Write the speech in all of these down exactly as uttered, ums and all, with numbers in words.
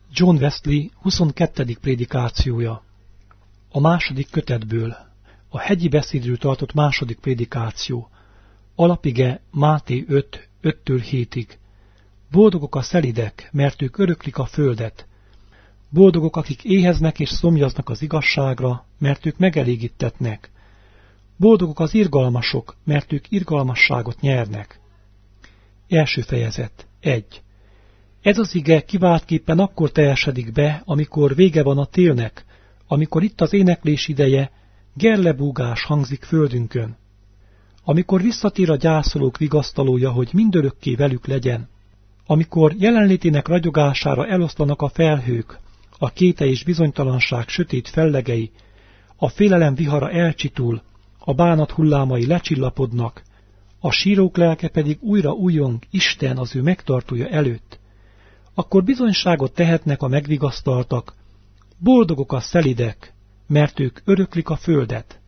John Wesley huszonkettedik prédikációja. A második kötetből, a hegyi beszédről tartott második prédikáció. Alapige Máté öt, öttől hétig. Boldogok a szelidek, mert ők öröklik a földet. Boldogok, akik éheznek és szomjaznak az igazságra, mert ők megelégítetnek. Boldogok az irgalmasok, mert ők irgalmasságot nyernek. Első fejezet. egy. Ez az ige kiváltképpen akkor teljesedik be, amikor vége van a télnek, amikor itt az éneklés ideje, gerlebúgás hangzik földünkön. Amikor visszatér a gyászolók vigasztalója, hogy mindörökké velük legyen. Amikor jelenlétének ragyogására eloszlanak a felhők, a kéte és bizonytalanság sötét fellegei, a félelem vihara elcsitul, a bánat hullámai lecsillapodnak, a sírók lelke pedig újra újjong Isten az ő megtartója előtt, akkor bizonyságot tehetnek a megvigasztaltak, boldogok a szelidek, mert ők öröklik a földet.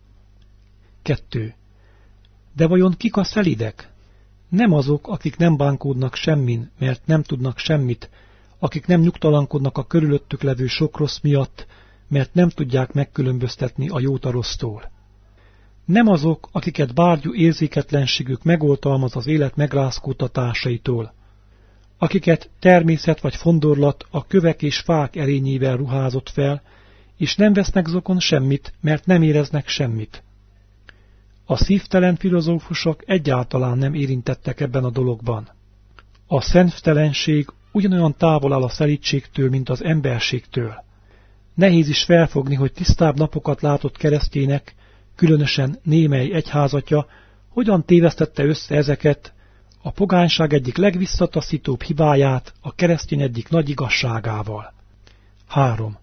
kettő. De vajon kik a szelidek? Nem azok, akik nem bánkódnak semmin, mert nem tudnak semmit, akik nem nyugtalankodnak a körülöttük levő sok rossz miatt, mert nem tudják megkülönböztetni a jót a rossztól. Nem azok, akiket bárgyú érzéketlenségük megoltalmaz az élet megrázkódtatásaitól, akiket természet vagy fondorlat a kövek és fák erényével ruházott fel, és nem vesznek zokon semmit, mert nem éreznek semmit. A szívtelen filozófusok egyáltalán nem érintettek ebben a dologban. A szenvtelenség ugyanolyan távol áll a szelídségtől, mint az emberségtől. Nehéz is felfogni, hogy tisztább napokat látott keresztjének, különösen némely egyházatja, hogyan tévesztette össze ezeket, a pogányság egyik legvisszataszítóbb hibáját a keresztény egyik nagy igazságával. három.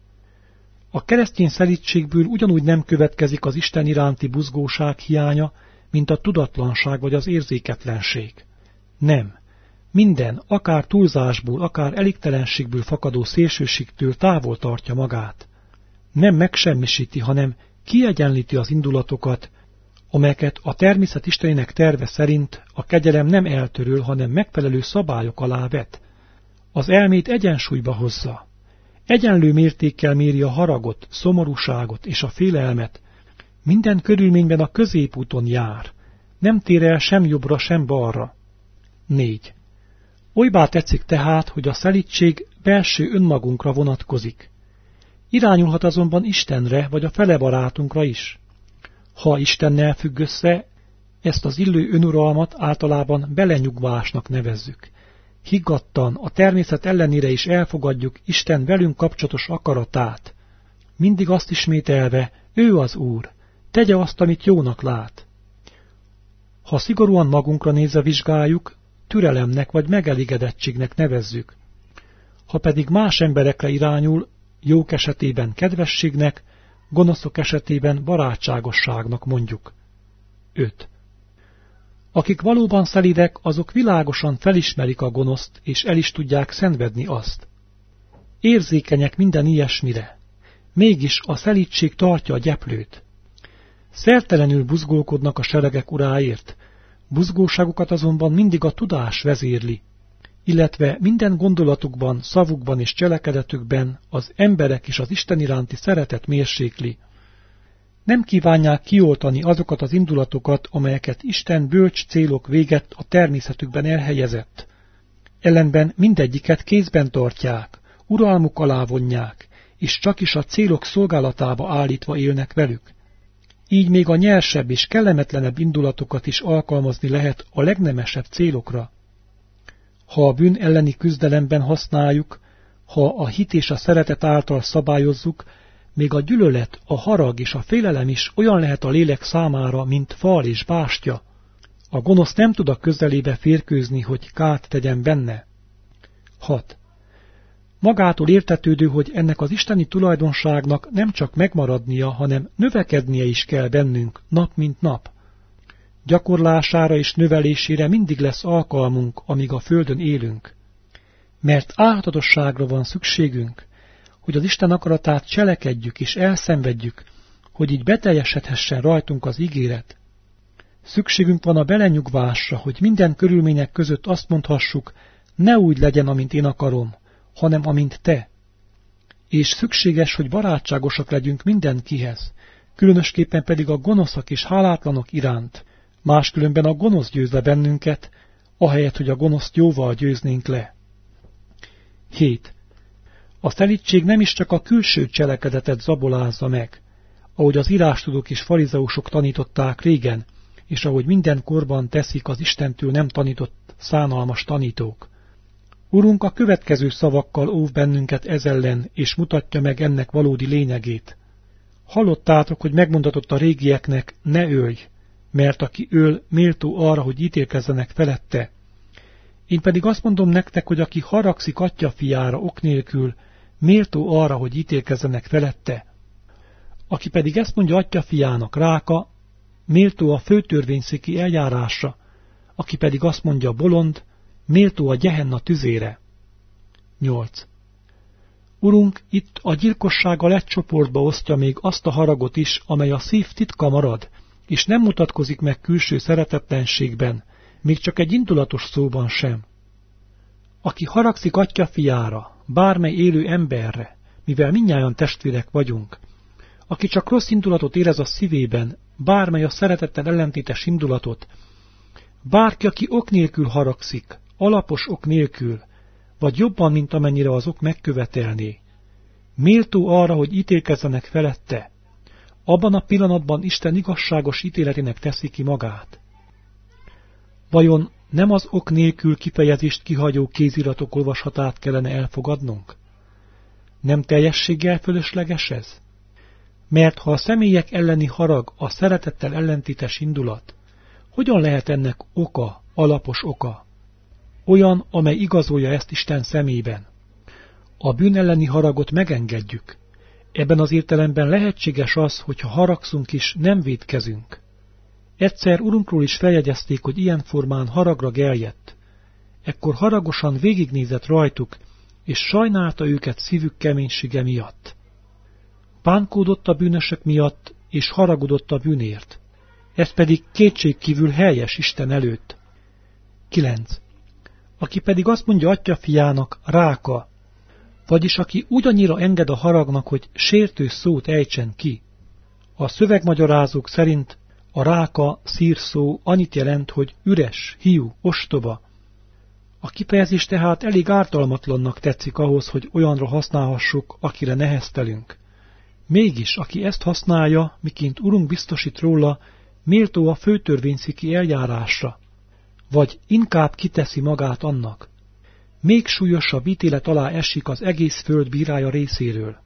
A keresztény szelídségből ugyanúgy nem következik az Isten iránti buzgóság hiánya, mint a tudatlanság vagy az érzéketlenség. Nem. Minden, akár túlzásból, akár elégtelenségből fakadó szélsőségtől távol tartja magát. Nem megsemmisíti, hanem kiegyenlíti az indulatokat, amelyeket a természet istenének terve szerint a kegyelem nem eltöröl, hanem megfelelő szabályok alá vet. Az elmét egyensúlyba hozza. Egyenlő mértékkel méri a haragot, szomorúságot és a félelmet. Minden körülményben a középúton jár. Nem tér el sem jobbra, sem balra. négy. Olybá tetszik tehát, hogy a szelídség belső önmagunkra vonatkozik. Irányulhat azonban Istenre vagy a fele barátunkra is. Ha Istennel függ össze, ezt az illő önuralmat általában belenyugvásnak nevezzük. Higgadtan, a természet ellenére is elfogadjuk Isten velünk kapcsolatos akaratát. Mindig azt ismételve, ő az Úr, tegye azt, amit jónak lát. Ha szigorúan magunkra nézve vizsgáljuk, türelemnek vagy megelégedettségnek nevezzük. Ha pedig más emberekre irányul, jók esetében kedvességnek, gonoszok esetében barátságosságnak mondjuk. öt. Akik valóban szelídek, azok világosan felismerik a gonoszt, és el is tudják szenvedni azt. Érzékenyek minden ilyesmire. Mégis a szelídség tartja a gyeplőt. Szertelenül buzgolkodnak a seregek uráért, buzgóságukat azonban mindig a tudás vezérli, illetve minden gondolatukban, szavukban és cselekedetükben az emberek és az Isten iránti szeretet mérsékli. Nem kívánják kioltani azokat az indulatokat, amelyeket Isten bölcs célok véget a természetükben elhelyezett. Ellenben mindegyiket kézben tartják, uralmuk alá vonják, és csakis a célok szolgálatába állítva élnek velük. Így még a nyersebb és kellemetlenebb indulatokat is alkalmazni lehet a legnemesebb célokra. Ha a bűn elleni küzdelemben használjuk, ha a hit és a szeretet által szabályozzuk, még a gyűlölet, a harag és a félelem is olyan lehet a lélek számára, mint fal és bástya. A gonosz nem tud a közelébe férkőzni, hogy kárt tegyen benne. hat. Magától értetődő, hogy ennek az isteni tulajdonságnak nem csak megmaradnia, hanem növekednie is kell bennünk, nap mint nap. Gyakorlására és növelésére mindig lesz alkalmunk, amíg a földön élünk. Mert álhatatosságra van szükségünk, hogy az Isten akaratát cselekedjük és elszenvedjük, hogy így beteljesedhessen rajtunk az ígéret. Szükségünk van a belenyugvásra, hogy minden körülmények között azt mondhassuk, ne úgy legyen, amint én akarom, hanem amint te. És szükséges, hogy barátságosak legyünk mindenkihez, különösképpen pedig a gonoszak és hálátlanok iránt, máskülönben a gonosz győz le bennünket, ahelyett, hogy a gonoszt jóval győznénk le. hét. A szelídség nem is csak a külső cselekedetet zabolázza meg, ahogy az írástudók és farizeusok tanították régen, és ahogy minden korban teszik az Istentől nem tanított szánalmas tanítók. Urunk a következő szavakkal óv bennünket ez ellen, és mutatja meg ennek valódi lényegét. Hallottátok, hogy megmondatott a régieknek, ne ölj, mert aki öl, méltó arra, hogy ítélkezzenek felette. Én pedig azt mondom nektek, hogy aki haragszik atya fiára ok nélkül, méltó arra, hogy ítélkezzenek felette. Aki pedig ezt mondja atya fiának, Ráka, méltó a főtörvényszéki eljárásra, aki pedig azt mondja bolond, méltó a Gehenna tüzére. nyolc. Urunk, itt a gyilkossággal egy csoportba osztja még azt a haragot is, amely a szív titka marad, és nem mutatkozik meg külső szeretetlenségben, még csak egy indulatos szóban sem. Aki haragszik atya fiára, bármely élő emberre, mivel mindnyájan testvérek vagyunk, aki csak rossz indulatot érez a szívében, bármely a szeretettel ellentétes indulatot, bárki, aki ok nélkül haragszik, alapos ok nélkül, vagy jobban, mint amennyire az ok megkövetelné, méltó arra, hogy ítélkezzenek felette, abban a pillanatban Isten igazságos ítéletének teszi ki magát. Vajon nem az ok nélkül kifejezést kihagyó kéziratok olvasatát kellene elfogadnunk? Nem teljességgel fölösleges ez? Mert ha a személyek elleni harag a szeretettel ellentétes indulat, hogyan lehet ennek oka, alapos oka? Olyan, amely igazolja ezt Isten szemében. A bűn elleni haragot megengedjük. Ebben az értelemben lehetséges az, hogyha haragszunk is, nem vétkezünk. Egyszer Urunkról is feljegyezték, hogy ilyen formán haragra geljett. Ekkor haragosan végignézett rajtuk, és sajnálta őket szívük keménysége miatt. Bánkódott a bűnösök miatt, és haragudott a bűnért. Ez pedig kétségkívül helyes Isten előtt. kilenc. Aki pedig azt mondja atya fiának, Ráka, vagyis aki ugyannyira enged a haragnak, hogy sértő szót ejtsen ki. A szövegmagyarázók szerint a Ráka szírszó annyit jelent, hogy üres, hiú, ostoba. A kifejezés tehát elég ártalmatlannak tetszik ahhoz, hogy olyanra használhassuk, akire neheztelünk. Mégis, aki ezt használja, miként Urunk biztosít róla, méltó a főtörvényszéki eljárásra, vagy inkább kiteszi magát annak. Még súlyosabb ítélet alá esik az egész föld bírája részéről.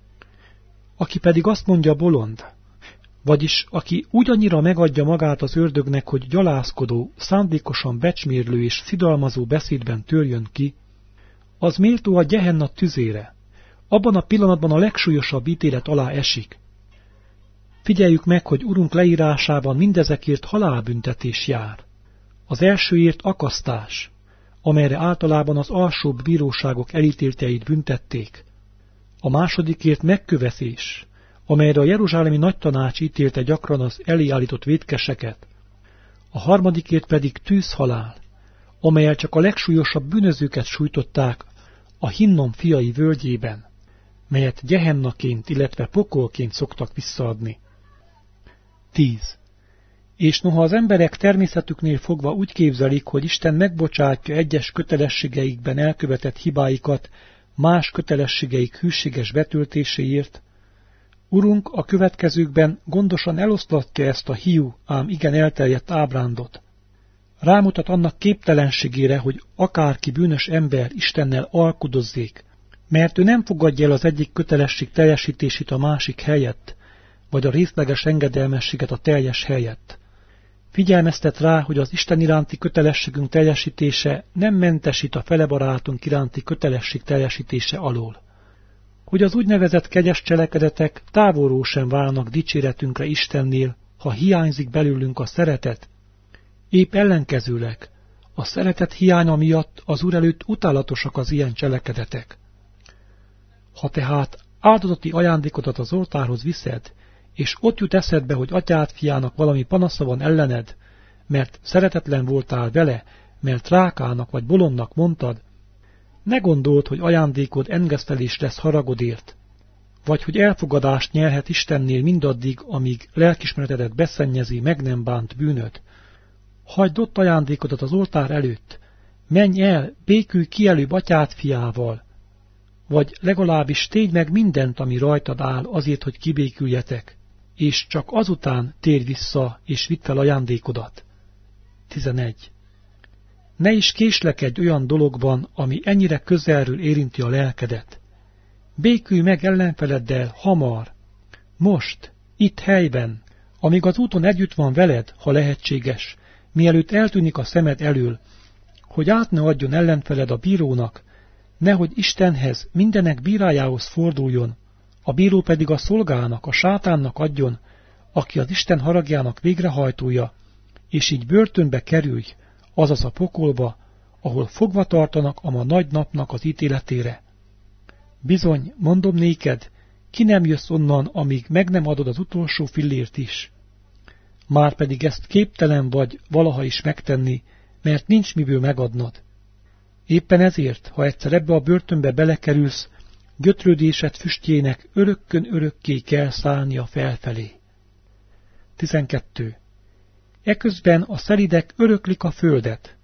Aki pedig azt mondja bolond, vagyis aki ugyannyira megadja magát az ördögnek, hogy gyalázkodó, szándékosan becsmérlő és szidalmazó beszédben törjön ki, az méltó a Gehenna tüzére. Abban a pillanatban a legsúlyosabb ítélet alá esik. Figyeljük meg, hogy Urunk leírásában mindezekért halálbüntetés jár. Az elsőért akasztás, amelyre általában az alsóbb bíróságok elítéltjeit büntették. A másodikért megköveszés, amelyre a jeruzsálemi nagytanács ítélte gyakran az elé állított vétkeseket. A harmadikért pedig tűzhalál, amellyel csak a legsúlyosabb bűnözőket sújtották a Hinnom fiai völgyében, melyet Gehennaként, illetve pokolként szoktak visszaadni. tíz. És noha az emberek természetüknél fogva úgy képzelik, hogy Isten megbocsátja egyes kötelességeikben elkövetett hibáikat más kötelességeik hűséges betöltéséért, Urunk a következőkben gondosan eloszlatja ezt a hiú, ám igen elterjedt ábrándot. Rámutat annak képtelenségére, hogy akárki bűnös ember Istennel alkudozzék, mert ő nem fogadja el az egyik kötelesség teljesítését a másik helyett, vagy a részleges engedelmességet a teljes helyett. Figyelmeztet rá, hogy az Isten iránti kötelességünk teljesítése nem mentesít a felebarátunk iránti kötelesség teljesítése alól. Hogy az úgynevezett kegyes cselekedetek távolról sem válnak dicséretünkre Istennél, ha hiányzik belőlünk a szeretet. Épp ellenkezőleg, a szeretet hiánya miatt az Úr előtt utálatosak az ilyen cselekedetek. Ha tehát áldozati ajándékodat az oltárhoz viszed, és ott jut eszedbe, hogy atyád fiának valami panasza van ellened, mert szeretetlen voltál vele, mert Rákának vagy bolondnak mondtad, Ne gondold, hogy ajándékod engesztelés lesz haragodért, vagy hogy elfogadást nyerhet Istennél mindaddig, amíg lelkismeretedet beszennyezi meg nem bánt bűnöd. Hagyd ott ajándékodat az oltár előtt, menj el, békülj ki előbb atyád fiával, vagy legalábbis tégy meg mindent, ami rajtad áll azért, hogy kibéküljetek, és csak azután térj vissza, és vidd fel ajándékodat. tizenegy. Ne is késlekedj olyan dologban, ami ennyire közelről érinti a lelkedet. Békülj meg ellenfeleddel hamar, most, itt helyben, amíg az úton együtt van veled, ha lehetséges, mielőtt eltűnik a szemed elől, hogy át ne adjon ellenfeled a bírónak, nehogy Istenhez, mindenek bírájához forduljon, a bíró pedig a szolgának, a sátánnak adjon, aki az Isten haragjának végrehajtója, és így börtönbe kerülj, azaz a pokolba, ahol fogva tartanak a ma nagy napnak az ítéletére. Bizony, mondom néked, ki nem jössz onnan, amíg meg nem adod az utolsó fillért is. Márpedig ezt képtelen vagy valaha is megtenni, mert nincs miből megadnod. Éppen ezért, ha egyszer ebbe a börtönbe belekerülsz, gyötrődésed füstjének örökkön örökké kell szállnia felfelé. tizenkettő. Eközben a szelidek öröklik a földet.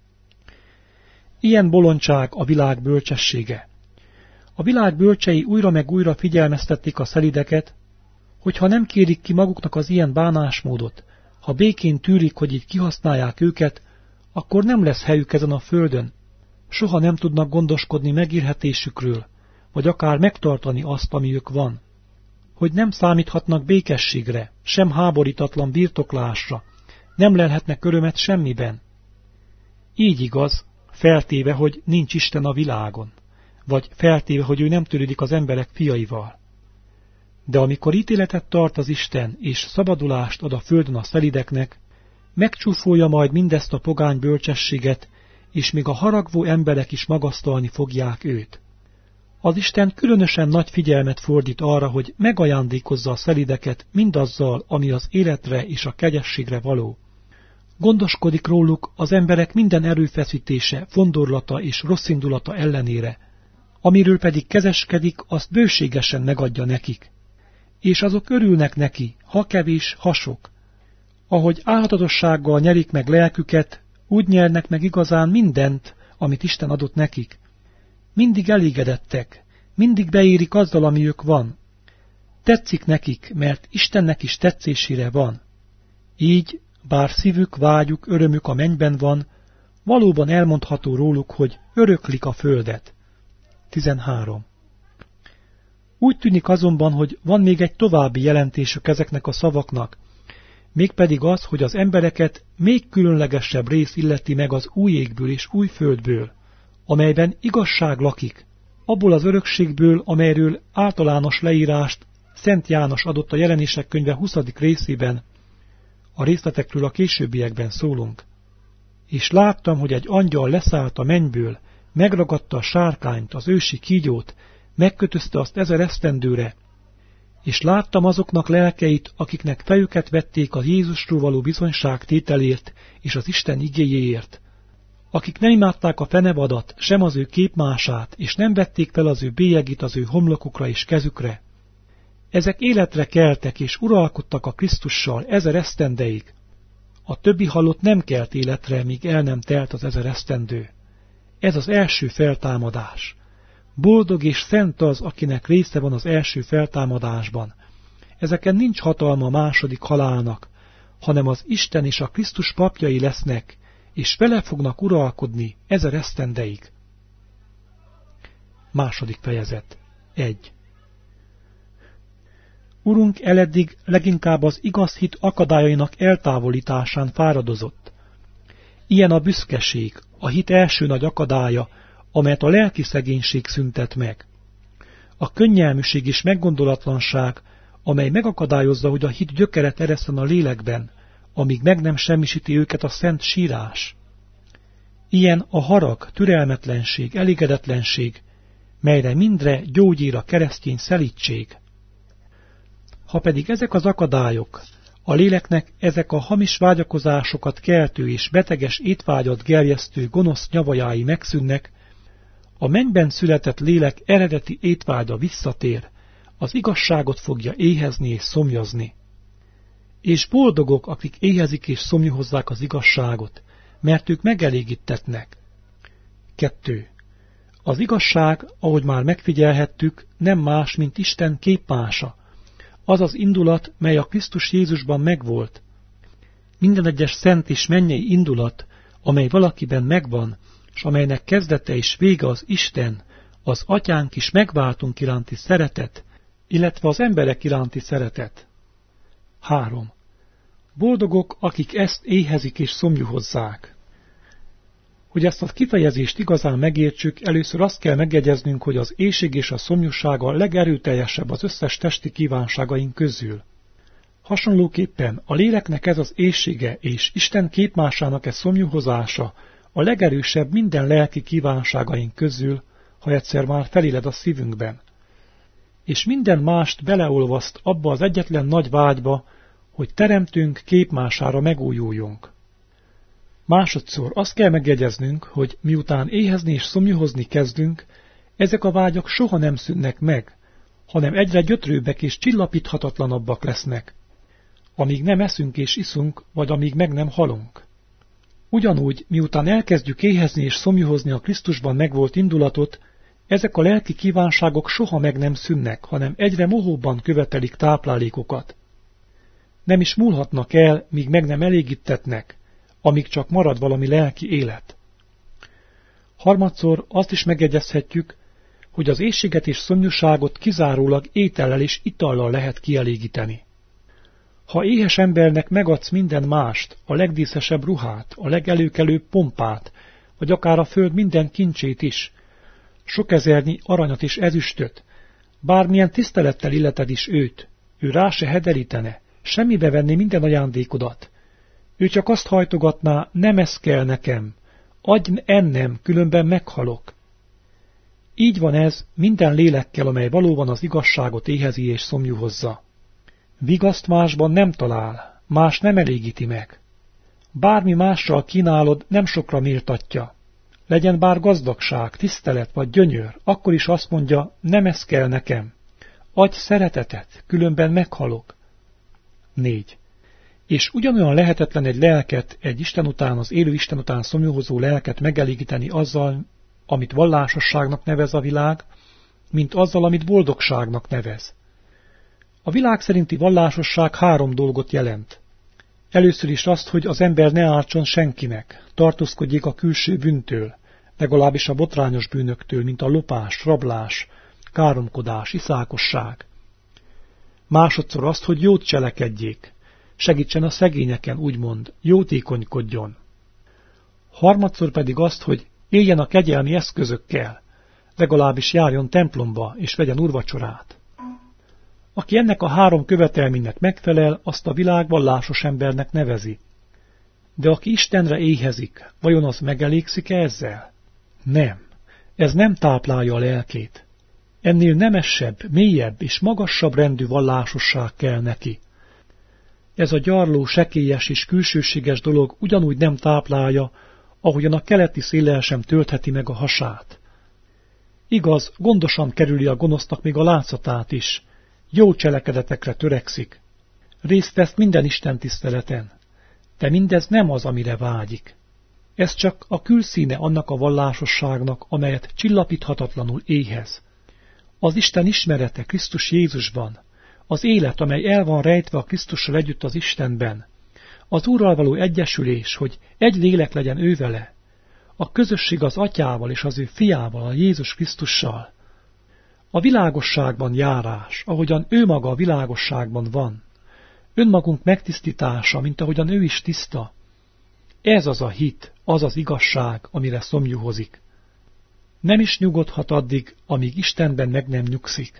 Ilyen bolondság a világ bölcsessége. A világ bölcsei újra meg újra figyelmeztették a szelideket, hogy ha nem kérik ki maguknak az ilyen bánásmódot, ha békén tűrik, hogy így kihasználják őket, akkor nem lesz helyük ezen a földön, soha nem tudnak gondoskodni megélhetésükről, vagy akár megtartani azt, ami ők van. Hogy nem számíthatnak békességre, sem háborítatlan birtoklásra, nem lelhetnek örömet semmiben. Így igaz, feltéve, hogy nincs Isten a világon, vagy feltéve, hogy ő nem törődik az emberek fiaival. De amikor ítéletet tart az Isten, és szabadulást ad a földön a szelideknek, megcsúfolja majd mindezt a pogány bölcsességet, és még a haragvó emberek is magasztalni fogják őt. Az Isten különösen nagy figyelmet fordít arra, hogy megajándékozza a szelideket mindazzal, ami az életre és a kegyességre való. Gondoskodik róluk az emberek minden erőfeszítése, fondorlata és rosszindulata ellenére, amiről pedig kezeskedik, azt bőségesen megadja nekik. És azok örülnek neki, ha kevés, ha sok. Ahogy álhatatossággal nyerik meg lelküket, úgy nyernek meg igazán mindent, amit Isten adott nekik. Mindig elégedettek, mindig beérik azzal, ami ők van. Tetszik nekik, mert Istennek is tetszésére van. Így, bár szívük, vágyuk, örömük a mennyben van, valóban elmondható róluk, hogy öröklik a földet. tizenhárom. Úgy tűnik azonban, hogy van még egy további jelentésük ezeknek a szavaknak, mégpedig az, hogy az embereket még különlegesebb rész illeti meg az új égből és új földből, amelyben igazság lakik, abból az örökségből, amelyről általános leírást Szent János adott a Jelenések könyve huszadik részében, a részletekről a későbbiekben szólunk. És láttam, hogy egy angyal leszállt a mennyből, megragadta a sárkányt, az ősi kígyót, megkötözte azt ezer esztendőre, és láttam azoknak lelkeit, akiknek fejüket vették a Jézusról való bizonyságtételért és az Isten igéjéért, akik nem imádták a fenevadat, sem az ő képmását, és nem vették fel az ő bélyegét az ő homlokukra és kezükre. Ezek életre keltek és uralkodtak a Krisztussal ezer esztendeig. A többi halott nem kelt életre, míg el nem telt az ezer esztendő. Ez az első feltámadás. Boldog és szent az, akinek része van az első feltámadásban. Ezeken nincs hatalma a második halálnak, hanem az Isten és a Krisztus papjai lesznek, és vele fognak uralkodni ezer esztendeig. Második fejezet. egy. Urunk eleddig leginkább az igaz hit akadályainak eltávolításán fáradozott. Ilyen a büszkeség, a hit első nagy akadálya, amelyet a lelki szegénység szüntet meg. A könnyelműség és meggondolatlanság, amely megakadályozza, hogy a hit gyökeret eresszen a lélekben, amíg meg nem semmisíti őket a szent sírás. Ilyen a harag, türelmetlenség, elégedetlenség, melyre mindre gyógyír a keresztény szelídség. Ha pedig ezek az akadályok, a léleknek ezek a hamis vágyakozásokat keltő és beteges étvágyat gerjesztő gonosz nyavajái megszűnnek, A mennyben született lélek eredeti étvágya visszatér, az igazságot fogja éhezni és szomjazni. És boldogok, akik éhezik és szomjahozzák az igazságot, mert ők megelégítetnek. kettő. Az igazság, ahogy már megfigyelhettük, nem más, mint Isten képmása. Az az indulat, mely a Krisztus Jézusban megvolt. Minden egyes szent és mennyei indulat, amely valakiben megvan, s amelynek kezdete és vége az Isten, az Atyánk is megváltunk iránti szeretet, illetve az emberek iránti szeretet. három. Boldogok, akik ezt éhezik és szomjuhozzák. Hogy ezt a kifejezést igazán megértsük, először azt kell megjegyeznünk, hogy az éhség és a szomjúság a legerőteljesebb az összes testi kívánságaink közül. Hasonlóképpen a léleknek ez az éhsége és Isten képmásának ez szomjuhozása a legerősebb minden lelki kívánságaink közül, ha egyszer már feléled a szívünkben. És minden mást beleolvaszt abba az egyetlen nagy vágyba, hogy teremtünk képmására megújuljunk. Másodszor azt kell megjegyeznünk, hogy miután éhezni és szomjuhozni kezdünk, ezek a vágyak soha nem szűnnek meg, hanem egyre gyötrőbbek és csillapíthatatlanabbak lesznek, amíg nem eszünk és iszunk, vagy amíg meg nem halunk. Ugyanúgy, miután elkezdjük éhezni és szomjuhozni a Krisztusban megvolt indulatot, ezek a lelki kívánságok soha meg nem szűnnek, hanem egyre mohóbban követelik táplálékokat. Nem is múlhatnak el, míg meg nem elégítetnek, amíg csak marad valami lelki élet. Harmadszor azt is megjegyezhetjük, hogy az éhséget és szomjúságot kizárólag étellel és itallal lehet kielégíteni. Ha éhes embernek megadsz minden mást, a legdíszesebb ruhát, a legelőkelőbb pompát, vagy akár a föld minden kincsét is, sok ezernyi aranyat és ezüstöt, bármilyen tisztelettel illeted is őt, ő rá se hederítene, semmibe venni minden ajándékodat. Ő csak azt hajtogatná, nem ez kell nekem, adj ennem, különben meghalok. Így van ez minden lélekkel, amely valóban az igazságot éhezi és szomjuhozza. Vigaszt másban nem talál, más nem elégíti meg. Bármi mással kínálod, nem sokra méltatja. Legyen bár gazdagság, tisztelet vagy gyönyör, akkor is azt mondja, nem ez kell nekem. Adj szeretetet, különben meghalok. négy. És ugyanolyan lehetetlen egy lelket, egy Isten után, az élő Isten után szomjuhozó lelket megelégíteni azzal, amit vallásosságnak nevez a világ, mint azzal, amit boldogságnak nevez. A világ szerinti vallásosság három dolgot jelent. Először is azt, hogy az ember ne ártson senkinek, tartózkodjék a külső bűntől, legalábbis a botrányos bűnöktől, mint a lopás, rablás, káromkodás, iszákosság. Másodszor azt, hogy jót cselekedjék, segítsen a szegényeken, úgymond, jótékonykodjon. Harmadszor pedig azt, hogy éljen a kegyelmi eszközökkel, legalábbis járjon templomba és vegyen úrvacsorát. Aki ennek a három követelménynek megfelel, azt a világ vallásos embernek nevezi. De aki Istenre éhezik, vajon az megelégszik-e ezzel? Nem, ez nem táplálja a lelkét. Ennél nemesebb, mélyebb és magasabb rendű vallásosság kell neki. Ez a gyarló, sekélyes és külsőséges dolog ugyanúgy nem táplálja, ahogyan a keleti széllel sem töltheti meg a hasát. Igaz, gondosan kerüli a gonosznak még a látszatát is, jó cselekedetekre törekszik. Részt vesz minden Isten tiszteleten, de mindez nem az, amire vágyik. Ez csak a külszíne annak a vallásosságnak, amelyet csillapíthatatlanul éhez. Az Isten ismerete Krisztus Jézusban, az élet, amely el van rejtve a Krisztussal együtt az Istenben, az Úrral való egyesülés, hogy egy lélek legyen ő vele, a közösség az Atyával és az ő fiával, a Jézus Krisztussal, a világosságban járás, ahogyan ő maga a világosságban van, önmagunk megtisztítása, mint ahogyan ő is tiszta. Ez az a hit, az az igazság, amire szomjuhozik. Nem is nyugodhat addig, amíg Istenben meg nem nyugszik.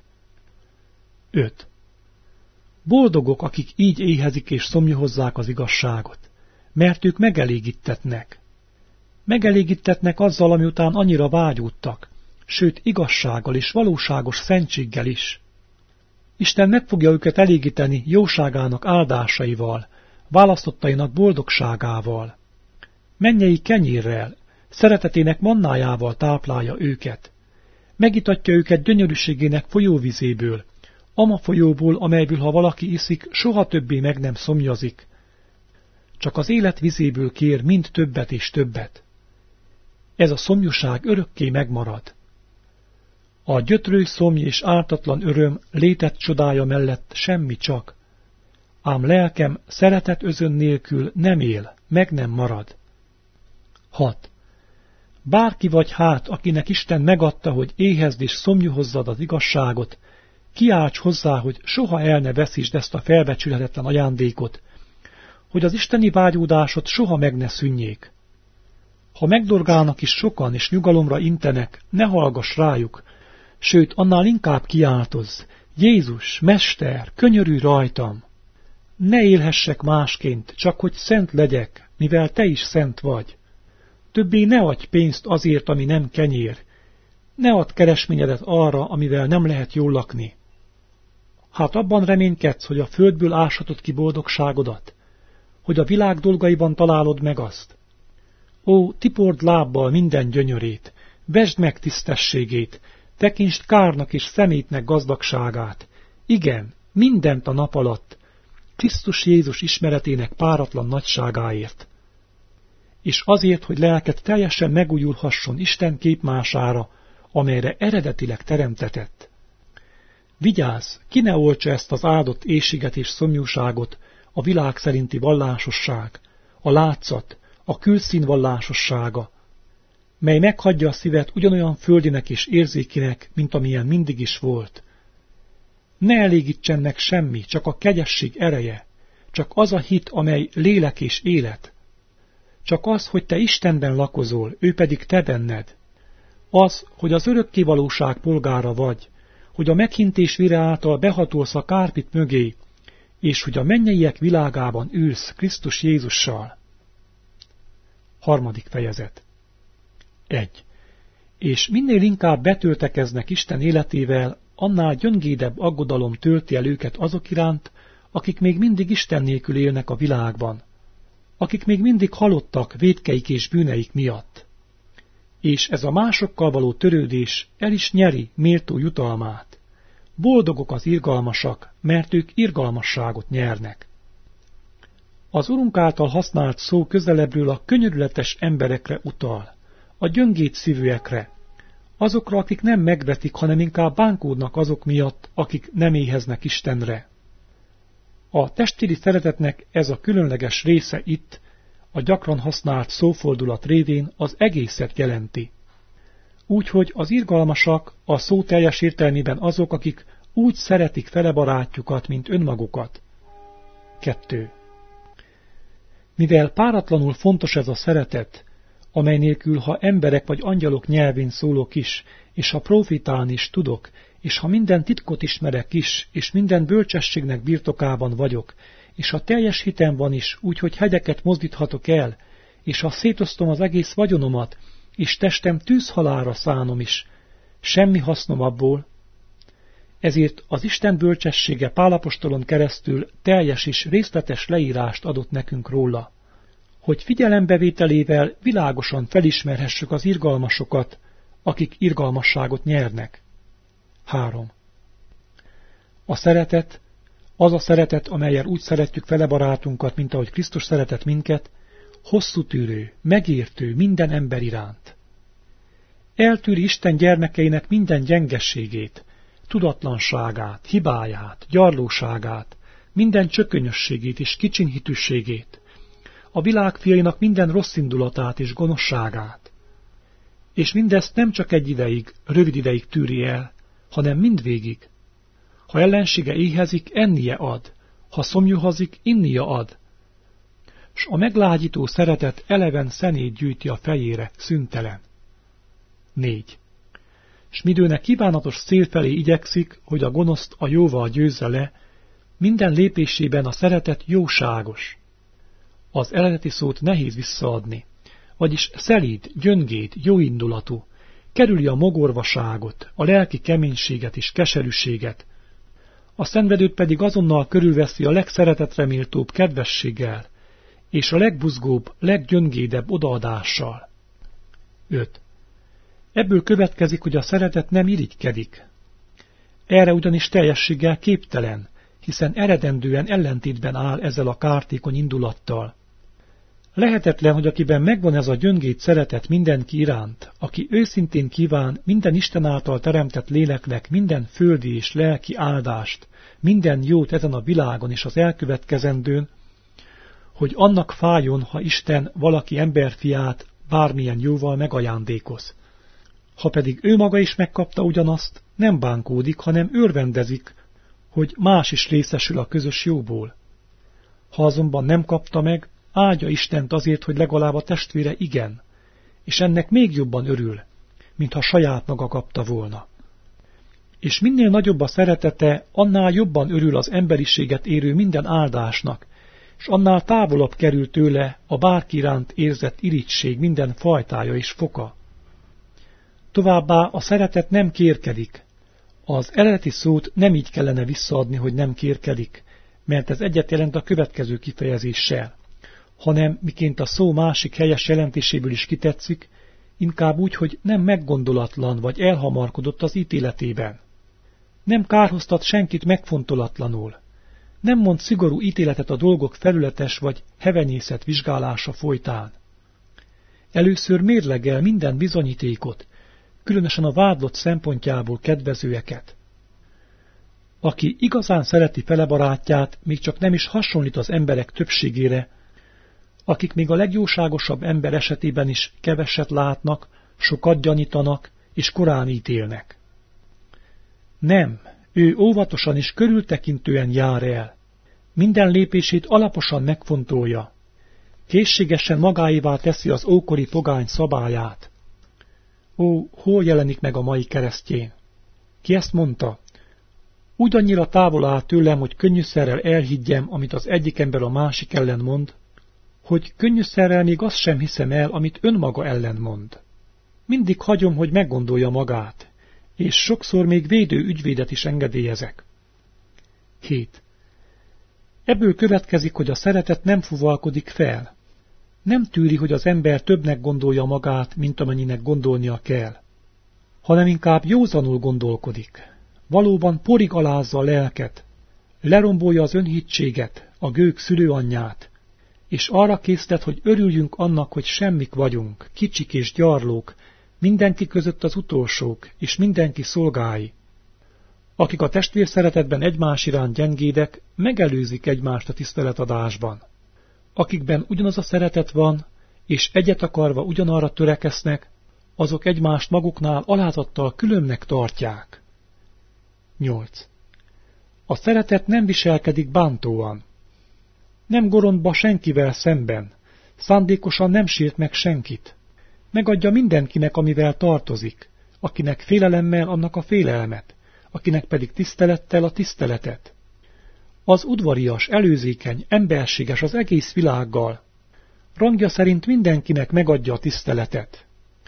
öt. Boldogok, akik így éhezik és szomjuhozzák az igazságot, mert ők megelégítetnek. Megelégítetnek azzal, ami után annyira vágyódtak, sőt igazsággal és valóságos szentséggel is. Isten meg fogja őket elégíteni jóságának áldásaival, választottainak boldogságával, mennyei kenyérrel, szeretetének mannájával táplálja őket. Megitatja őket gyönyörűségének folyóvizéből, ama folyóból, amelyből ha valaki iszik, soha többé meg nem szomjazik. Csak az élet vizéből kér mind többet és többet. Ez a szomjúság örökké megmarad. A gyötrő szomj és ártatlan öröm létet csodája mellett semmi csak, ám lelkem szeretet özön nélkül nem él, meg nem marad. hat. Bárki vagy hát, akinek Isten megadta, hogy éhezd és szomjúhozzad az igazságot, kiálts hozzá, hogy soha el ne veszítsd ezt a felbecsülhetetlen ajándékot, hogy az isteni vágyódásod soha meg ne szűnjék. Ha megdorgálnak is sokan és nyugalomra intenek, ne hallgass rájuk, sőt, annál inkább kiáltozz, Jézus, Mester, könyörülj rajtam! Ne élhessek másként, csak hogy szent legyek, mivel te is szent vagy. Többé ne adj pénzt azért, ami nem kenyér, ne add keresményedet arra, amivel nem lehet jól lakni. Hát abban reménykedsz, hogy a földből áshatod ki boldogságodat, hogy a világ dolgaiban találod meg azt. Ó, tipord lábbal minden gyönyörét, vesd meg tisztességét, tekintsd kárnak és szemétnek gazdagságát. Igen, mindent a nap alatt, Krisztus Jézus ismeretének páratlan nagyságáért. És azért, hogy lelked teljesen megújulhasson Isten képmására, amelyre eredetileg teremtetett. Vigyázz, ki ne oltsa ezt az áldott éhséget és szomjúságot, a világ szerinti vallásosság, a látszat, a külszín vallásossága, mely meghagyja a szívet ugyanolyan földinek és érzékinek, mint amilyen mindig is volt. Ne elégítsen meg semmi, csak a kegyesség ereje, csak az a hit, amely lélek és élet. Csak az, hogy te Istenben lakozol, ő pedig te benned. Az, hogy az örökkévalóság polgára vagy, hogy a meghintés vére által behatolsz a kárpit mögé, és hogy a mennyeiek világában ülsz Krisztus Jézussal. Harmadik fejezet. egy. És minél inkább betöltekeznek Isten életével, annál gyöngédebb aggodalom tölti el őket azok iránt, akik még mindig Isten nélkül élnek a világban, akik még mindig halottak vétkeik és bűneik miatt. És ez a másokkal való törődés el is nyeri méltó jutalmát. Boldogok az irgalmasak, mert ők irgalmasságot nyernek. Az Urunk által használt szó közelebbről a könyörületes emberekre utal, a gyöngéd szívűekre, azokra, akik nem megvetik, hanem inkább bánkódnak azok miatt, akik nem éheznek Istenre. A testvéri szeretetnek ez a különleges része itt, a gyakran használt szófordulat révén az egészet jelenti. Úgyhogy az irgalmasak a szó teljes értelmében azok, akik úgy szeretik fele barátjukat, mint önmagukat. kettő. Mivel páratlanul fontos ez a szeretet, amely nélkül, ha emberek vagy angyalok nyelvén szólok is, és ha profitálni is tudok, és ha minden titkot ismerek is, és minden bölcsességnek birtokában vagyok, és ha teljes hitem van is, úgyhogy hegyeket mozdíthatok el, és ha szétosztom az egész vagyonomat, és testem tűzhalálra szánom is, semmi hasznom abból. Ezért az Isten bölcsessége Pál apostolon keresztül teljes és részletes leírást adott nekünk róla, hogy figyelembevételével világosan felismerhessük az irgalmasokat, akik irgalmasságot nyernek. három. A szeretet, az a szeretet, amellyel úgy szeretjük fele barátunkat, mint ahogy Krisztus szeretett minket, hosszú tűrő, megértő minden ember iránt. Eltűri Isten gyermekeinek minden gyengességét, tudatlanságát, hibáját, gyarlóságát, minden csökönyösségét és kicsinhitűségét, a világ fiainak minden rosszindulatát és gonoszságát. És mindezt nem csak egy ideig, rövid ideig tűri el, hanem mindvégig. Ha ellensége éhezik, ennie ad, ha szomjuhozik, innia ad. S a meglágyító szeretet eleven szenét gyűjti a fejére, szüntelen. négy. S midőnek kívánatos cél felé igyekszik, hogy a gonoszt a jóval győzze le, minden lépésében a szeretet jóságos. Az eredeti szót nehéz visszaadni, vagyis szelíd, gyöngéd, jóindulatú, kerüli a mogorvaságot, a lelki keménységet és keserűséget, a szenvedőt pedig azonnal körülveszi a legszeretetreméltóbb kedvességgel, és a legbuzgóbb, leggyöngédebb odaadással. öt. Ebből következik, hogy a szeretet nem irigykedik. Erre ugyanis teljességgel képtelen, hiszen eredendően ellentétben áll ezzel a kártékony indulattal. Lehetetlen, hogy akiben megvan ez a gyöngéd szeretet mindenki iránt, aki őszintén kíván minden Isten által teremtett léleknek minden földi és lelki áldást, minden jót ezen a világon és az elkövetkezendőn, hogy annak fájjon, ha Isten valaki emberfiát bármilyen jóval megajándékoz. Ha pedig ő maga is megkapta ugyanazt, nem bánkódik, hanem örvendezik, hogy más is részesül a közös jóból. Ha azonban nem kapta meg, áldja Istent azért, hogy legalább a testvére igen, és ennek még jobban örül, mintha saját maga kapta volna. És minél nagyobb a szeretete, annál jobban örül az emberiséget érő minden áldásnak, és annál távolabb kerül tőle a bárki iránt érzett irigység minden fajtája és foka. Továbbá a szeretet nem kérkedik. Az eredeti szót nem így kellene visszaadni, hogy nem kérkedik, mert ez egyet jelent a következő kifejezéssel, hanem miként a szó másik helyes jelentéséből is kitetszik, inkább úgy, hogy nem meggondolatlan vagy elhamarkodott az ítéletében. Nem kárhoztat senkit megfontolatlanul. Nem mond szigorú ítéletet a dolgok felületes vagy hevenyészet vizsgálása folytán. Először mérlegel minden bizonyítékot, különösen a vádlott szempontjából kedvezőeket. Aki igazán szereti fele barátját, még csak nem is hasonlít az emberek többségére, akik még a legjóságosabb ember esetében is keveset látnak, sokat gyanítanak és korán ítélnek. Nem, ő óvatosan és körültekintően jár el. Minden lépését alaposan megfontolja. Készségesen magáévá teszi az ókori pogány szabályát. Ó, hol jelenik meg a mai keresztjén? Ki ezt mondta? Úgy annyira távol áll tőlem, hogy könnyűszerrel elhiggyem, amit az egyik ember a másik ellen mond, hogy könnyűszerrel még azt sem hiszem el, amit önmaga ellen mond. Mindig hagyom, hogy meggondolja magát, és sokszor még védő ügyvédet is engedélyezek. hét. Ebből következik, hogy a szeretet nem fuvalkodik fel. Nem tűri, hogy az ember többnek gondolja magát, mint amennyinek gondolnia kell, hanem inkább józanul gondolkodik. Valóban porig alázza a lelket, lerombolja az önhittséget, a gők szülőanyját, és arra késztet, hogy örüljünk annak, hogy semmik vagyunk, kicsik és gyarlók, mindenki között az utolsók, és mindenki szolgái. Akik a testvérszeretetben egymás iránt gyengédek, megelőzik egymást a tiszteletadásban. Akikben ugyanaz a szeretet van, és egyet akarva ugyanarra törekesznek, azok egymást maguknál alázattal különnek tartják. nyolc. A szeretet nem viselkedik bántóan. Nem gorondba senkivel szemben, szándékosan nem sírt meg senkit. Megadja mindenkinek, amivel tartozik, akinek félelemmel, annak a félelmet, akinek pedig tisztelettel a tiszteletet. Az udvarias, előzékeny, emberséges az egész világgal. Rangja szerint mindenkinek megadja a tiszteletet.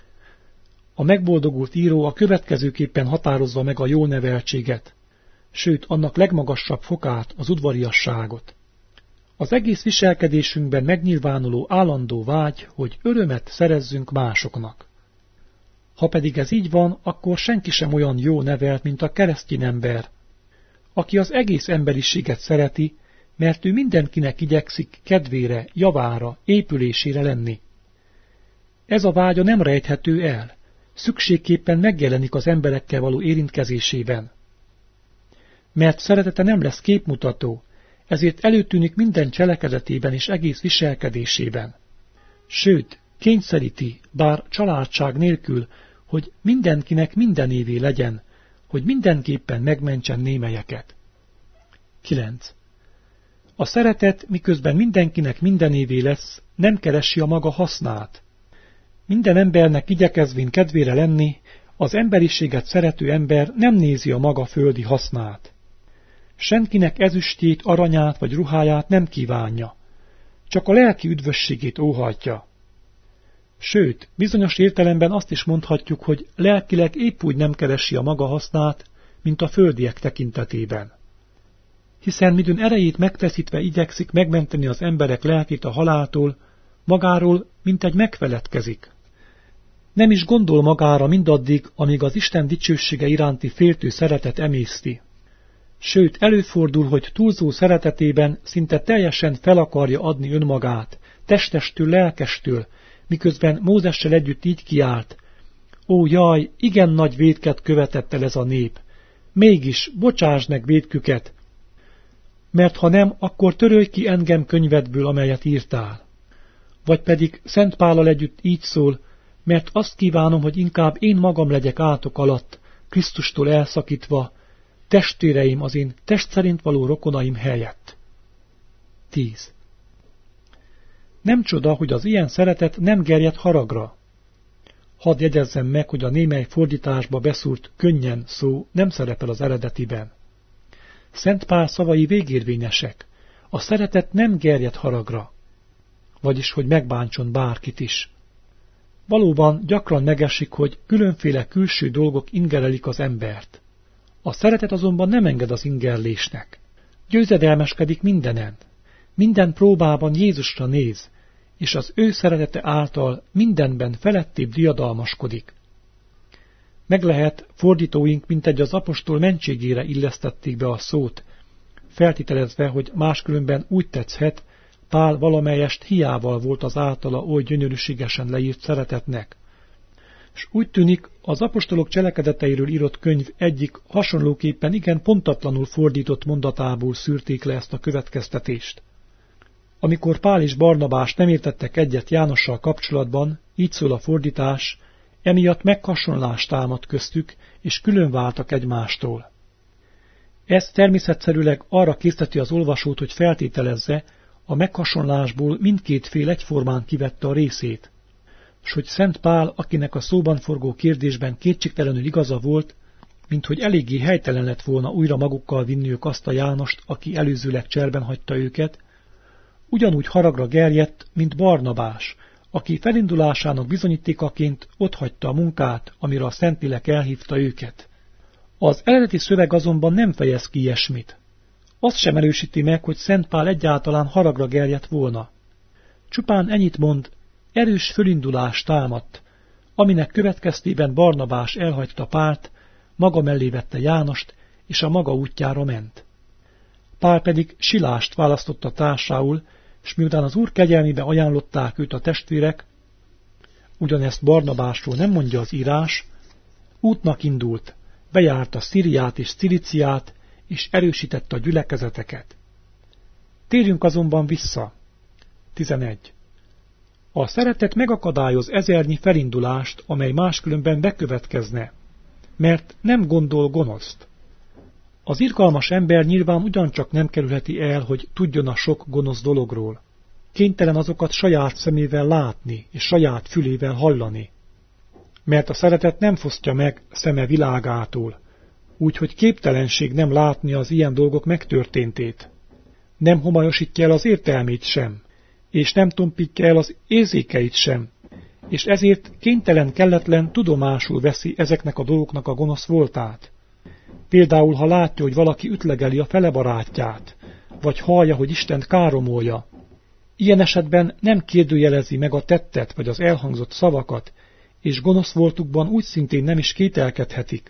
A megboldogult író a következőképpen határozza meg a jó neveltséget, sőt annak legmagasabb fokát, az udvariasságot. Az egész viselkedésünkben megnyilvánuló állandó vágy, hogy örömet szerezzünk másoknak. Ha pedig ez így van, akkor senki sem olyan jó nevelt, mint a keresztény ember, aki az egész emberiséget szereti, mert ő mindenkinek igyekszik kedvére, javára, épülésére lenni. Ez a vágya nem rejthető el, szükségképpen megjelenik az emberekkel való érintkezésében. Mert szeretete nem lesz képmutató, ezért előtűnik minden cselekedetében és egész viselkedésében. Sőt, kényszeríti, bár családság nélkül, hogy mindenkinek mindenévé legyen, hogy mindenképpen megmentsen némelyeket. kilenc. A szeretet, miközben mindenkinek mindenévé lesz, nem keresi a maga hasznát. Minden embernek igyekezvén kedvére lenni, az emberiséget szerető ember nem nézi a maga földi hasznát. Senkinek ezüstjét, aranyát vagy ruháját nem kívánja, csak a lelki üdvösségét óhajtja. Sőt, bizonyos értelemben azt is mondhatjuk, hogy lelkileg épp úgy nem keresi a maga hasznát, mint a földiek tekintetében. Hiszen midőn erejét megteszítve igyekszik megmenteni az emberek lelkét a haláltól, magáról mintegy megfeledkezik. Nem is gondol magára mindaddig, amíg az Isten dicsősége iránti féltő szeretet emészti. Sőt, előfordul, hogy túlzó szeretetében szinte teljesen fel akarja adni önmagát, testestől, lelkestől, miközben Mózessel együtt így kiált: Ó, jaj, igen nagy vétket követett el ez a nép. Mégis, bocsásd meg vétküket, mert ha nem, akkor törölj ki engem könyvedből, amelyet írtál. Vagy pedig Szent Pállal együtt így szól: mert azt kívánom, hogy inkább én magam legyek átok alatt, Krisztustól elszakítva, testvéreim, az én test szerint való rokonaim helyett. tíz. Nem csoda, hogy az ilyen szeretet nem gerjed haragra. Hadd jegyezzem meg, hogy a némely fordításba beszúrt könnyen szó nem szerepel az eredetiben. Szent Pál szavai végérvényesek. A szeretet nem gerjed haragra, vagyis hogy megbántson bárkit is. Valóban gyakran megesik, hogy különféle külső dolgok ingerelik az embert. A szeretet azonban nem enged az ingerlésnek. Győzedelmeskedik mindenen. Minden próbában Jézusra néz, és az ő szeretete által mindenben felettébb diadalmaskodik. Meg lehet, fordítóink mintegy az apostol mentségére illesztették be a szót, feltételezve, hogy máskülönben úgy tetszhet, Pál valamelyest hiával volt az általa oly gyönyörűségesen leírt szeretetnek. S úgy tűnik, az apostolok cselekedeteiről írott könyv egyik hasonlóképpen igen pontatlanul fordított mondatából szűrték le ezt a következtetést. Amikor Pál és Barnabás nem értettek egyet Jánossal kapcsolatban, így szól a fordítás, emiatt meghasonlást támadt köztük, és külön váltak egymástól. Ez természetszerűleg arra készteti az olvasót, hogy feltételezze, a meghasonlásból mindkét fél egyformán kivette a részét, s hogy Szent Pál, akinek a szóban forgó kérdésben kétségtelenül igaza volt, minthogy eléggé helytelen lett volna újra magukkal vinniük azt a Jánost, aki előzőleg cserben hagyta őket, ugyanúgy haragra gerjedt, mint Barnabás, aki felindulásának bizonyítékaként otthagyta a munkát, amire a Szentlélek elhívta őket. Az eredeti szöveg azonban nem fejez ki ilyesmit. Azt sem erősíti meg, hogy Szent Pál egyáltalán haragra gerjedt volna. Csupán ennyit mond: erős fölindulás támadt, aminek következtében Barnabás elhagyta Pált, maga mellé vette Jánost, és a maga útjára ment. Pál pedig Silást választotta társául, s miután az Úr kegyelmébe ajánlották őt a testvérek, ugyanezt Barnabásról nem mondja az írás, útnak indult, bejárta Szíriát és Ciliciát, és erősítette a gyülekezeteket. Térjünk azonban vissza. tizenegy. A szeretet megakadályoz ezernyi felindulást, amely máskülönben bekövetkezne, mert nem gondol gonoszt. Az irgalmas ember nyilván ugyancsak nem kerülheti el, hogy tudjon a sok gonosz dologról. Kénytelen azokat saját szemével látni, és saját fülével hallani. Mert a szeretet nem fosztja meg szeme világától, úgyhogy képtelenség nem látni az ilyen dolgok megtörténtét. Nem homályosítja el az értelmét sem, és nem tompítja el az érzékeit sem, és ezért kénytelen kelletlen tudomásul veszi ezeknek a dolgoknak a gonosz voltát. Például, ha látja, hogy valaki ütlegeli a fele barátját, vagy hallja, hogy Istent káromolja. Ilyen esetben nem kérdőjelezi meg a tettet vagy az elhangzott szavakat, és gonosz voltukban úgy szintén nem is kételkedhetik.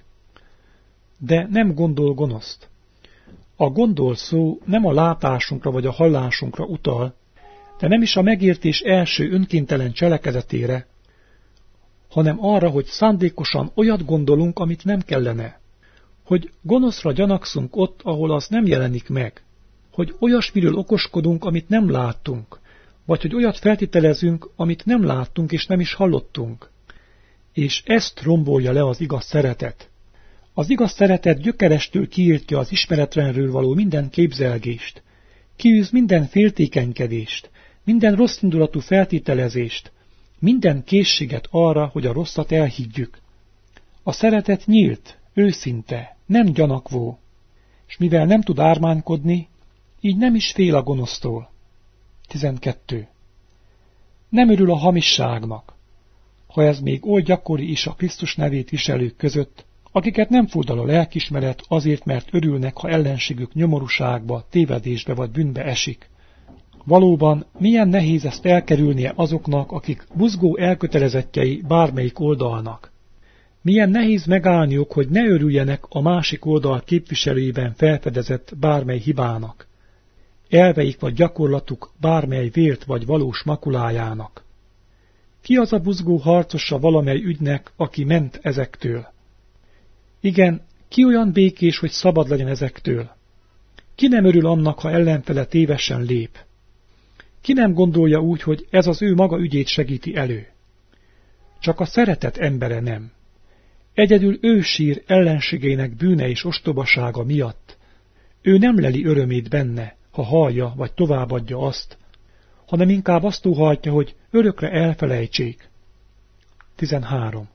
De nem gondol gonoszt. A gondol szó nem a látásunkra vagy a hallásunkra utal, de nem is a megértés első önkéntelen cselekedetére, hanem arra, hogy szándékosan olyat gondolunk, amit nem kellene. Hogy gonoszra gyanakszunk ott, ahol az nem jelenik meg. Hogy olyasmiről okoskodunk, amit nem láttunk, vagy hogy olyat feltételezünk, amit nem láttunk és nem is hallottunk. És ezt rombolja le az igaz szeretet. Az igaz szeretet gyökerestől kiírtja az ismeretlenről való minden képzelgést, kiűz minden féltékenykedést, minden rosszindulatú feltételezést, minden készséget arra, hogy a rosszat elhiggyük. A szeretet nyílt, őszinte, nem gyanakvó, és mivel nem tud ármánykodni, így nem is fél a gonosztól. tizenkettő. Nem örül a hamisságnak, ha ez még oly gyakori is a Krisztus nevét viselők között, akiket nem fordul a lelkismeret azért, mert örülnek, ha ellenségük nyomorúságba, tévedésbe vagy bűnbe esik. Valóban milyen nehéz ezt elkerülnie azoknak, akik buzgó elkötelezettjei bármelyik oldalnak. Milyen nehéz megállniuk, hogy ne örüljenek a másik oldal képviselőiben felfedezett bármely hibának, elveik vagy gyakorlatuk bármely vélt vagy valós makulájának. Ki az a buzgó harcosa valamely ügynek, aki ment ezektől? Igen, ki olyan békés, hogy szabad legyen ezektől? Ki nem örül annak, ha ellenfele tévesen lép? Ki nem gondolja úgy, hogy ez az ő maga ügyét segíti elő? Csak a szeretet embere nem. Egyedül ő sír ellenségének bűne és ostobasága miatt. Ő nem leli örömét benne, ha hallja vagy továbbadja azt, hanem inkább azt óhajtja, hogy örökre elfelejtsék. tizenhárom.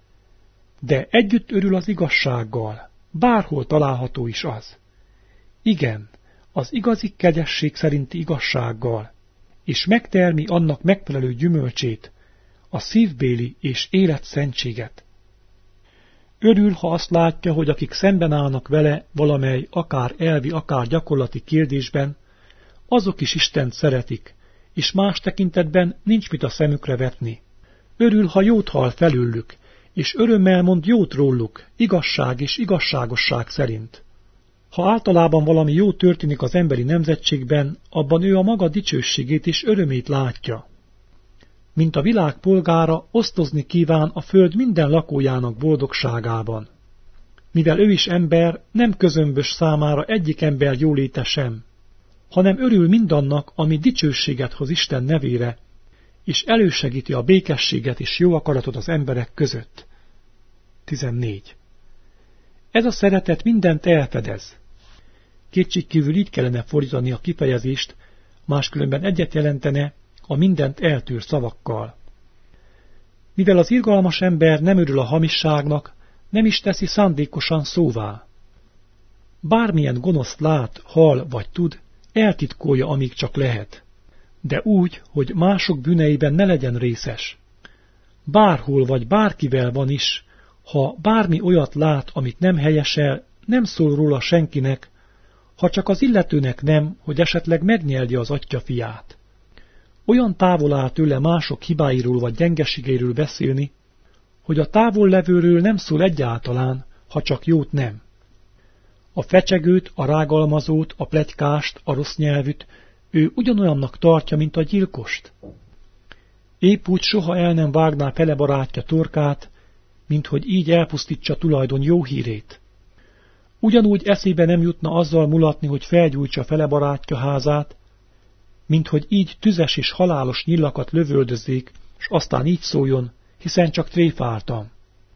De együtt örül az igazsággal, bárhol található is az. Igen, az igazi kegyesség szerinti igazsággal, és megtermi annak megfelelő gyümölcsét, a szívbéli és életszentséget. Örül, ha azt látja, hogy akik szemben állnak vele valamely akár elvi, akár gyakorlati kérdésben, azok is Istent szeretik, és más tekintetben nincs mit a szemükre vetni. Örül, ha jót hall felőlük, és örömmel mond jót róluk, igazság és igazságosság szerint. Ha általában valami jó történik az emberi nemzetségben, abban ő a maga dicsőségét és örömét látja. Mint a világ polgára, osztozni kíván a föld minden lakójának boldogságában. Mivel ő is ember, nem közömbös számára egyik ember jóléte sem, hanem örül mindannak, ami dicsőséget hoz Isten nevére, és elősegíti a békességet és jó akaratot az emberek között. tizennégy. Ez a szeretet mindent elfedez. Kétségkívül így kellene fordítani a kifejezést, máskülönben egyet jelentene a mindent eltűr szavakkal. Mivel az irgalmas ember nem örül a hamisságnak, nem is teszi szándékosan szóvá. Bármilyen gonoszt lát, hall vagy tud, eltitkolja, amíg csak lehet, de úgy, hogy mások bűneiben ne legyen részes. Bárhol vagy bárkivel van is, ha bármi olyat lát, amit nem helyesel, nem szól róla senkinek, ha csak az illetőnek nem, hogy esetleg megnyelje az atya fiát. Olyan távol áll tőle mások hibáiról vagy gyengeségeiről beszélni, hogy a távol levőről nem szól egyáltalán, ha csak jót nem. A fecsegőt, a rágalmazót, a pletykást, a rossz nyelvűt ő ugyanolyannak tartja, mint a gyilkost. Épp úgy soha el nem vágná fele barátja torkát, mint hogy így elpusztítsa tulajdon jó hírét. Ugyanúgy eszébe nem jutna azzal mulatni, hogy felgyújtsa fele barátja házát, mint hogy így tüzes és halálos nyillakat lövöldözzék, s aztán így szóljon, hiszen csak tréfáltam.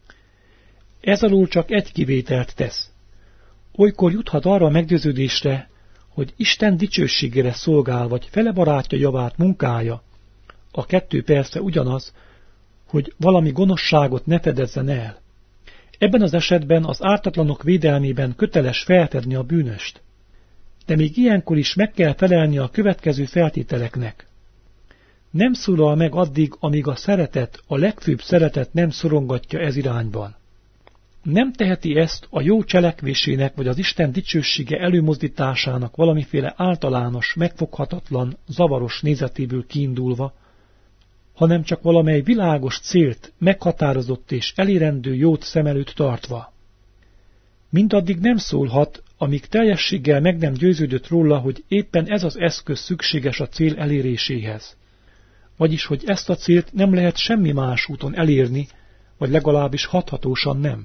Ez alól csak egy kivételt tesz. Olykor juthat arra a meggyőződésre, hogy Isten dicsőségére szolgál, vagy fele barátja javát munkája. A kettő persze ugyanaz, hogy valami gonoszságot ne fedezzen el. Ebben az esetben az ártatlanok védelmében köteles felfedni a bűnöst. De még ilyenkor is meg kell felelni a következő feltételeknek. Nem szólal meg addig, amíg a szeretet, a legfőbb szeretet nem szorongatja ez irányban. Nem teheti ezt a jó cselekvésének vagy az Isten dicsősége előmozdításának valamiféle általános, megfoghatatlan, zavaros nézetéből kiindulva, hanem csak valamely világos célt, meghatározott és elérendő jót szem előtt tartva. Mindaddig nem szólhat, amíg teljességgel meg nem győződött róla, hogy éppen ez az eszköz szükséges a cél eléréséhez. Vagyis, hogy ezt a célt nem lehet semmi más úton elérni, vagy legalábbis hathatósan nem.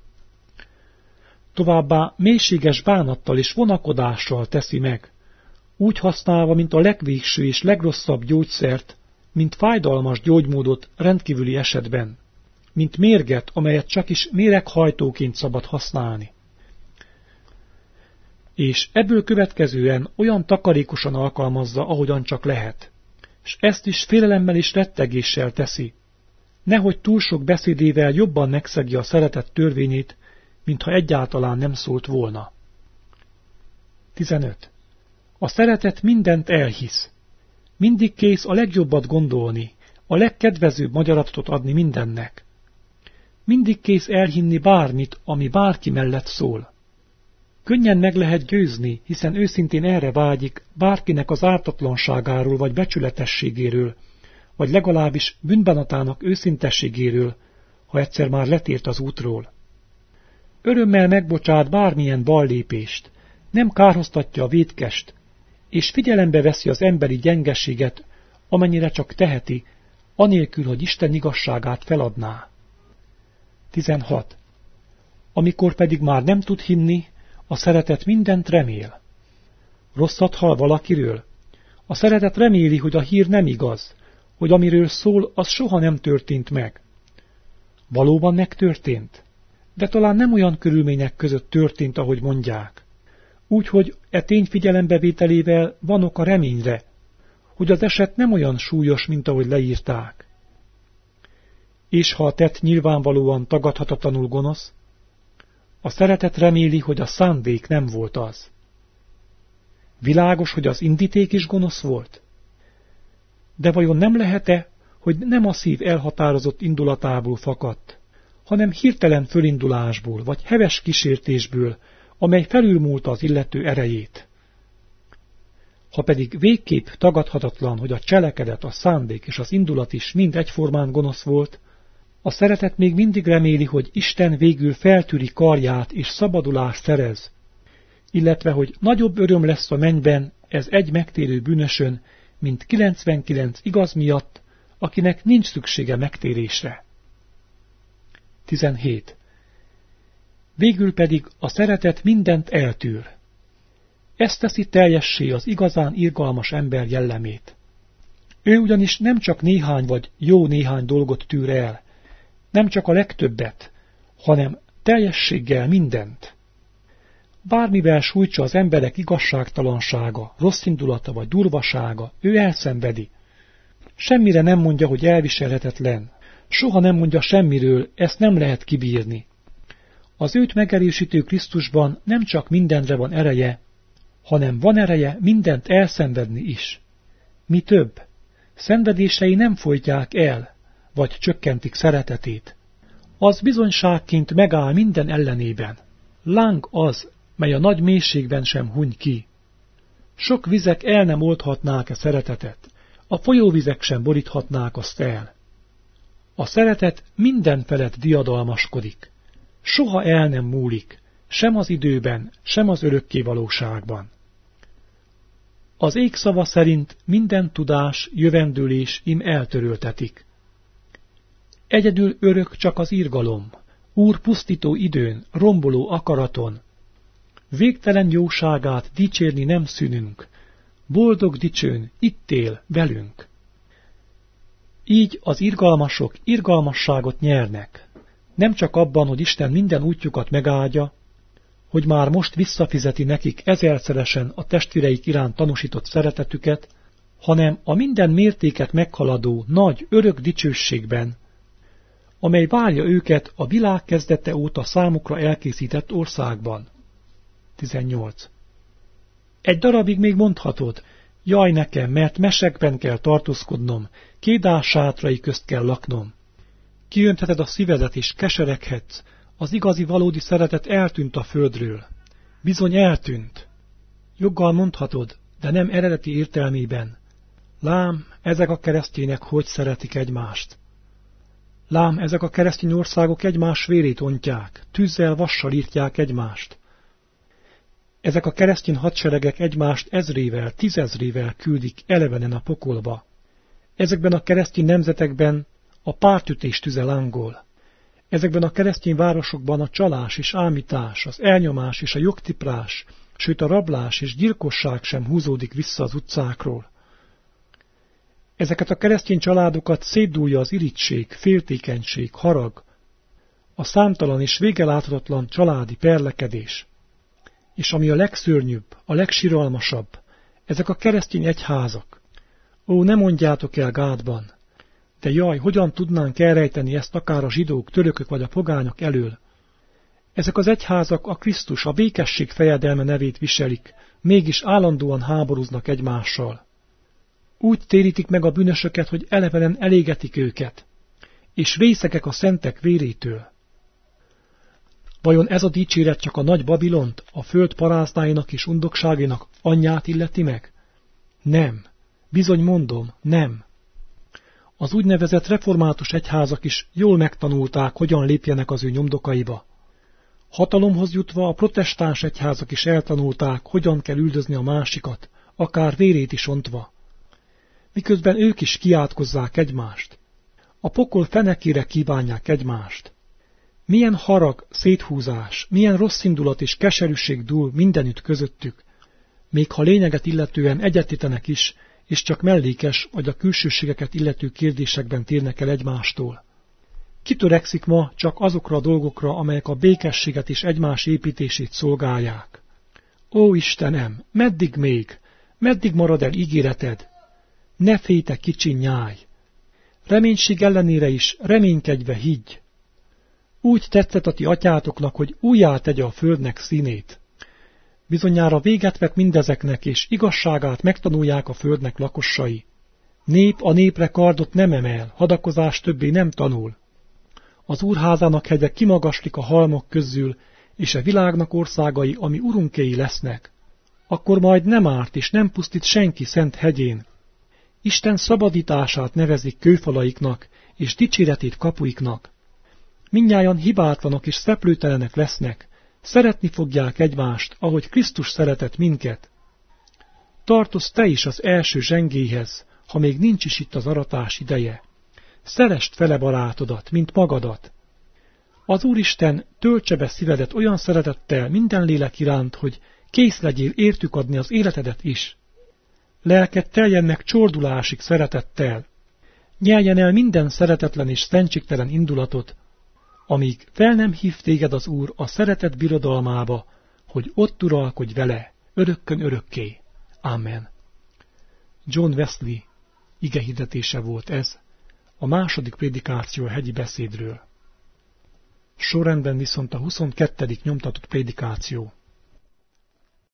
Továbbá mélységes bánattal és vonakodással teszi meg, úgy használva, mint a legvégső és legrosszabb gyógyszert, mint fájdalmas gyógymódot rendkívüli esetben, mint mérget, amelyet csak is méreghajtóként szabad használni. És ebből következően olyan takarékosan alkalmazza, ahogyan csak lehet, s ezt is félelemmel és rettegéssel teszi, nehogy túl sok beszédével jobban megszegje a szeretet törvényét, mintha egyáltalán nem szólt volna. tizenöt. A szeretet mindent elhisz. Mindig kész a legjobbat gondolni, a legkedvezőbb magyarázatot adni mindennek. Mindig kész elhinni bármit, ami bárki mellett szól. Könnyen meg lehet győzni, hiszen őszintén erre vágyik bárkinek az ártatlanságáról vagy becsületességéről, vagy legalábbis bűnbánatának őszintességéről, ha egyszer már letért az útról. Örömmel megbocsát bármilyen ballépést, nem kárhoztatja a vétkest, és figyelembe veszi az emberi gyengeséget, amennyire csak teheti, anélkül, hogy Isten igazságát feladná. tizenhat. Amikor pedig már nem tud hinni, a szeretet mindent remél. Rosszat hall valakiről? A szeretet reméli, hogy a hír nem igaz, hogy amiről szól, az soha nem történt meg. Valóban megtörtént? De talán nem olyan körülmények között történt, ahogy mondják. Úgyhogy e tény figyelembevételével van ok a reményre, hogy az eset nem olyan súlyos, mint ahogy leírták. És ha a tett nyilvánvalóan tagadhatatlanul gonosz, a szeretet reméli, hogy a szándék nem volt az. Világos, hogy az indíték is gonosz volt? De vajon nem lehet-e, hogy nem a szív elhatározott indulatából fakadt, hanem hirtelen fölindulásból vagy heves kísértésből, amely felülmúlta az illető erejét? Ha pedig végképp tagadhatatlan, hogy a cselekedet, a szándék és az indulat is mind egyformán gonosz volt, a szeretet még mindig reméli, hogy Isten végül feltűri karját és szabadulást szerez, illetve hogy nagyobb öröm lesz a mennyben ez egy megtérő bűnösön, mint kilencvenkilenc igaz miatt, akinek nincs szüksége megtérésre. tizenhét. Végül pedig a szeretet mindent eltűr. Ez teszi teljessé az igazán irgalmas ember jellemét. Ő ugyanis nem csak néhány vagy jó néhány dolgot tűr el, nem csak a legtöbbet, hanem teljességgel mindent. Bármivel sújtsa az emberek igazságtalansága, rosszindulata vagy durvasága, ő elszenvedi. Semmire nem mondja, hogy elviselhetetlen. Soha nem mondja semmiről, ezt nem lehet kibírni. Az őt megerősítő Krisztusban nem csak mindenre van ereje, hanem van ereje mindent elszenvedni is. Mi több, szenvedései nem folytják el, vagy csökkentik szeretetét. Az bizonyságként megáll minden ellenében. Láng az, mely a nagy mélységben sem huny ki. Sok vizek el nem oldhatnák-e szeretetet, a folyóvizek sem boríthatnák azt el. A szeretet minden felett diadalmaskodik. Soha el nem múlik, sem az időben, sem az örökké valóságban. Az ég szava szerint minden tudás, jövendőlés im eltöröltetik. Egyedül örök csak az irgalom, Úr pusztító időn, romboló akaraton. Végtelen jóságát dicsérni nem szűnünk, boldog dicsőn itt él velünk. Így az irgalmasok irgalmasságot nyernek, nem csak abban, hogy Isten minden útjukat megáldja, hogy már most visszafizeti nekik ezerszeresen a testvéreik iránt tanúsított szeretetüket, hanem a minden mértéket meghaladó nagy örök dicsőségben, amely várja őket a világ kezdete óta számukra elkészített országban. tizennyolc. Egy darabig még mondhatod, jaj nekem, mert mesekben kell tartózkodnom, Kédár sátrai közt kell laknom. Kiöntheted a szívedet és kesereghetsz, az igazi valódi szeretet eltűnt a földről. Bizony eltűnt. Joggal mondhatod, de nem eredeti értelmében. Lám, ezek a keresztények hogy szeretik egymást. Lám, ezek a keresztény országok egymás vérét ontják, tűzzel, vassal írtják egymást. Ezek a keresztény hadseregek egymást ezrével, tízezrével küldik elevenen a pokolba. Ezekben a keresztény nemzetekben a pártütés tüze lángol. Ezekben a keresztény városokban a csalás és ámítás, az elnyomás és a jogtiprás, sőt a rablás és gyilkosság sem húzódik vissza az utcákról. Ezeket a keresztény családokat szétdúlja az irigység, féltékenység, harag, a számtalan és végeláthatatlan családi perlekedés. És ami a legszörnyűbb, a legsiralmasabb, ezek a keresztény egyházak. Ó, ne mondjátok el Gádban! De jaj, hogyan tudnánk elrejteni ezt akár a zsidók, törökök vagy a pogányok elől? Ezek az egyházak a Krisztus, a békesség fejedelme nevét viselik, mégis állandóan háborúznak egymással. Úgy térítik meg a bűnösöket, hogy elevenen elégetik őket, és vészegek a szentek vérétől. Vajon ez a dicséret csak a nagy Babilont, a föld paráznáinak és undokságainak anyját illeti meg? Nem. Bizony mondom, nem. Az úgynevezett református egyházak is jól megtanulták, hogyan lépjenek az ő nyomdokaiba. Hatalomhoz jutva a protestáns egyházak is eltanulták, hogyan kell üldözni a másikat, akár vérét is ontva. Miközben ők is kiátkozzák egymást. A pokol fenekére kívánják egymást. Milyen harag, széthúzás, milyen rosszindulat és keserűség dúl mindenütt közöttük, még ha lényeget illetően egyetítenek is, és csak mellékes vagy a külsőségeket illető kérdésekben térnek el egymástól. Ki törekszik ma csak azokra a dolgokra, amelyek a békességet és egymás építését szolgálják? Ó Istenem, meddig még? Meddig marad el ígéreted? Ne félj, te kicsi nyáj! Reménység ellenére is reménykedve higgy! Úgy tetszett a ti atyátoknak, hogy újjá tegye a földnek színét. Bizonyára véget vet mindezeknek, és igazságát megtanulják a földnek lakossai. Nép a népre kardot nem emel, hadakozás többé nem tanul. Az úrházának hegye kimagaslik a halmok közül, és a világnak országai, ami urunkéi lesznek. Akkor majd nem árt és nem pusztít senki szent hegyén. Isten szabadítását nevezik kőfalaiknak, és dicséretét kapuiknak. Mindnyájan hibátlanok és szeplőtelenek lesznek, szeretni fogják egymást, ahogy Krisztus szeretett minket. Tartozz te is az első zsengéhez, ha még nincs is itt az aratás ideje. Szeresd fele barátodat, mint magadat. Az Úristen töltse be szívedet olyan szeretettel minden lélek iránt, hogy kész legyél értük adni az életedet is. Lelked teljen meg csordulásig szeretettel. Nyeljen el minden szeretetlen és szentségtelen indulatot, amíg fel nem hív téged az Úr a szeretet birodalmába, hogy ott uralkodj vele, örökkön örökké. Amen. John Wesley igehirdetése volt ez, a második prédikáció a hegyi beszédről. Sorrendben viszont a huszonkettedik nyomtatott prédikáció.